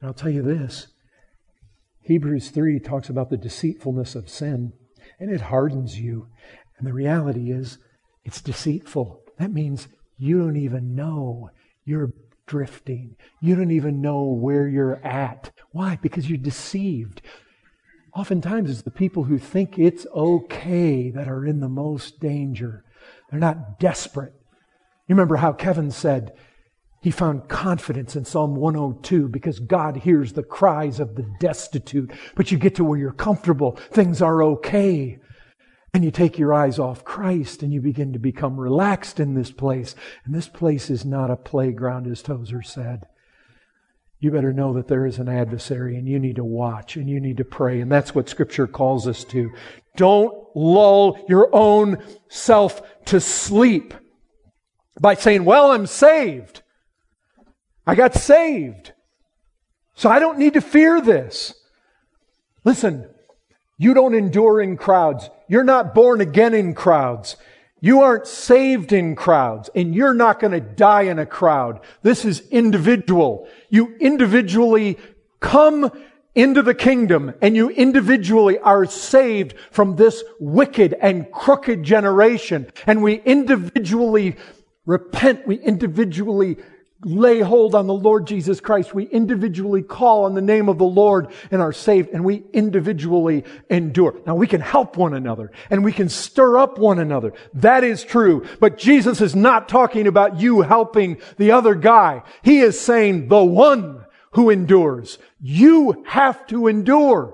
And I'll tell you this, Hebrews 3 talks about the deceitfulness of sin, and it hardens you. And the reality is, it's deceitful. That means you don't even know you're drifting. You don't even know where you're at. Why? Because you're deceived. Oftentimes it's the people who think it's okay that are in the most danger. They're not desperate. You remember how Kevin said he found confidence in Psalm 102 because God hears the cries of the destitute. But you get to where you're comfortable. Things are okay. And you take your eyes off Christ and you begin to become relaxed in this place. And this place is not a playground, as Tozer said. You better know that there is an adversary and you need to watch and you need to pray. And that's what Scripture calls us to. Don't lull your own self to sleep by saying, well, I'm saved. I got saved. So I don't need to fear this. Listen, you don't endure in crowds. You're not born again in crowds. You aren't saved in crowds, and you're not going to die in a crowd. This is individual. You individually come into the kingdom, and you individually are saved from this wicked and crooked generation. And we individually repent. We individually lay hold on the Lord Jesus Christ. We individually call on the name of the Lord and are saved, and we individually endure. Now we can help one another and we can stir up one another. That is true. But Jesus is not talking about you helping the other guy. He is saying the one who endures. You have to endure.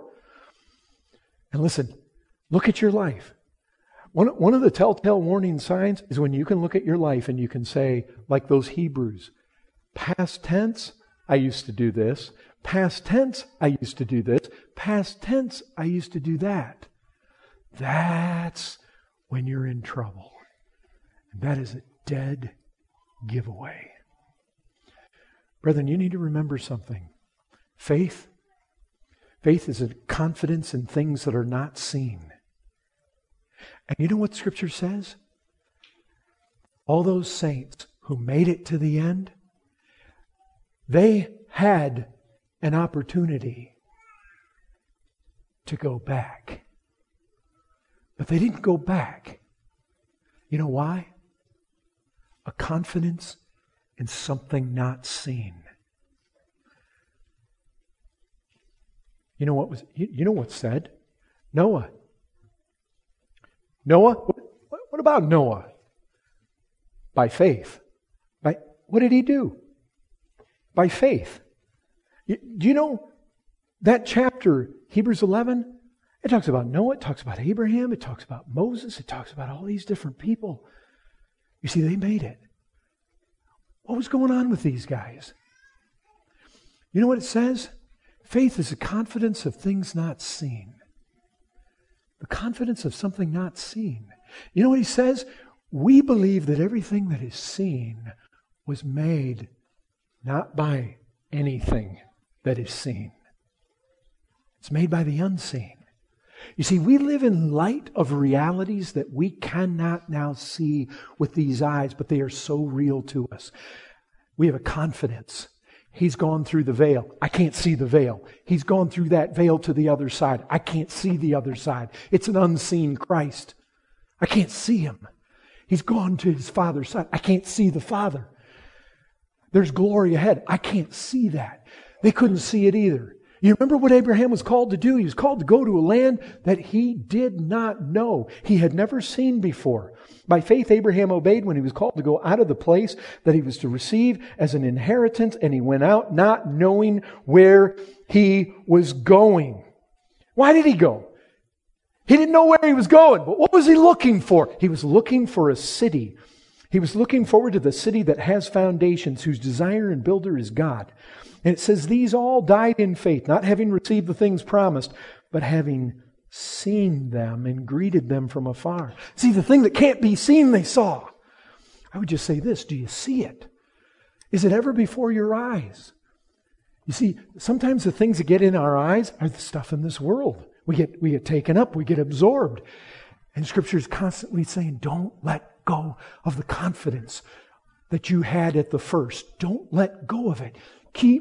And listen, look at your life. One of the telltale warning signs is when you can look at your life and you can say, like those Hebrews, past tense, I used to do this. Past tense, I used to do this. Past tense, I used to do that. That's when you're in trouble. And that is a dead giveaway. Brethren, you need to remember something. Faith is a confidence in things that are not seen. And you know what Scripture says? All those saints who made it to the end, they had an opportunity to go back. But they didn't go back. You know why? A confidence in something not seen. You know what's said? Noah. What about Noah? By faith. What did he do? By faith. Do you know that chapter, Hebrews 11, it talks about Noah, it talks about Abraham, it talks about Moses, it talks about all these different people. You see, they made it. What was going on with these guys? You know what it says? Faith is a confidence of things not seen. The confidence of something not seen. You know what he says? We believe that everything that is seen was made not by anything that is seen. It's made by the unseen. You see, we live in light of realities that we cannot now see with these eyes, but they are so real to us. We have a confidence. He's gone through the veil. I can't see the veil. He's gone through that veil to the other side. I can't see the other side. It's an unseen Christ. I can't see Him. He's gone to His Father's side. I can't see the Father. There's glory ahead. I can't see that. They couldn't see it either. You remember what Abraham was called to do? He was called to go to a land that he did not know. He had never seen before. By faith, Abraham obeyed when he was called to go out of the place that he was to receive as an inheritance, and he went out not knowing where he was going. Why did he go? He didn't know where he was going, but what was he looking for? He was looking for a city. He was looking forward to the city that has foundations, whose designer and builder is God. And it says, these all died in faith, not having received the things promised, but having seen them and greeted them from afar. See, the thing that can't be seen, they saw. I would just say this, do you see it? Is it ever before your eyes? You see, sometimes the things that get in our eyes are the stuff in this world. We get taken up, we get absorbed. And Scripture is constantly saying, don't let go of the confidence that you had at the first. Don't let go of it. Keep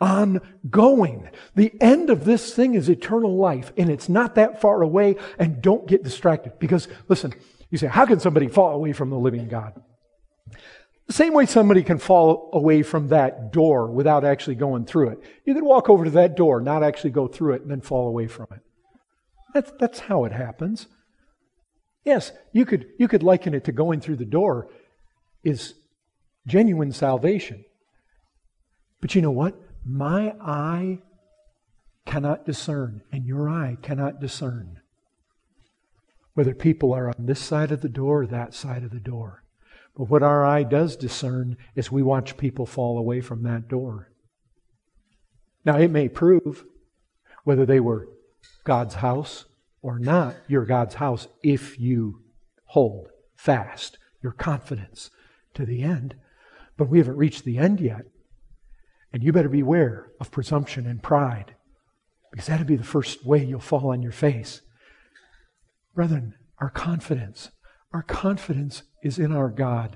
ongoing. The end of this thing is eternal life, and it's not that far away, and don't get distracted. Because, listen, you say, how can somebody fall away from the living God? The same way somebody can fall away from that door without actually going through it. You could walk over to that door, not actually go through it, and then fall away from it. That's how it happens. Yes, you could liken it to going through the door is genuine salvation. But you know what? My eye cannot discern, and your eye cannot discern whether people are on this side of the door or that side of the door. But what our eye does discern is we watch people fall away from that door. Now, it may prove whether they were God's house or not your God's house if you hold fast your confidence to the end. But we haven't reached the end yet. And you better beware of presumption and pride, because that'll be the first way you'll fall on your face. Brethren, our confidence is in our God.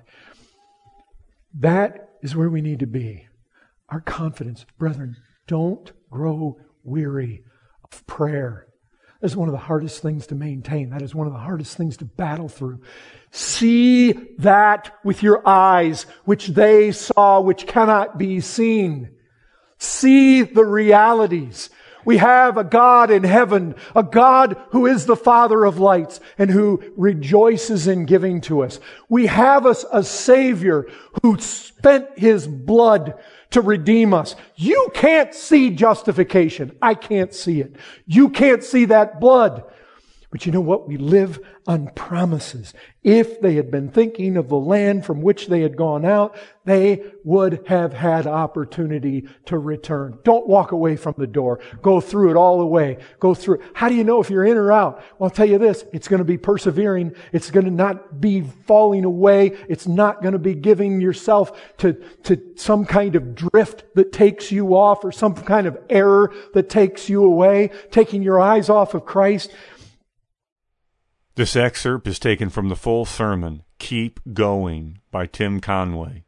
That is where we need to be. Our confidence. Brethren, don't grow weary of prayer. That is one of the hardest things to maintain. That is one of the hardest things to battle through. See that with your eyes, which they saw, which cannot be seen. See the realities. We have a God in heaven, a God who is the Father of lights and who rejoices in giving to us. We have a Savior who spent His blood to redeem us. You can't see justification. I can't see it. You can't see that blood. But you know what? We live on promises. If they had been thinking of the land from which they had gone out, they would have had opportunity to return. Don't walk away from the door. Go through it all the way. Go through it. How do you know if you're in or out? Well, I'll tell you this. It's going to be persevering. It's going to not be falling away. It's not going to be giving yourself to some kind of drift that takes you off or some kind of error that takes you away, taking your eyes off of Christ. This excerpt is taken from the full sermon, Keep Going, by Tim Conway.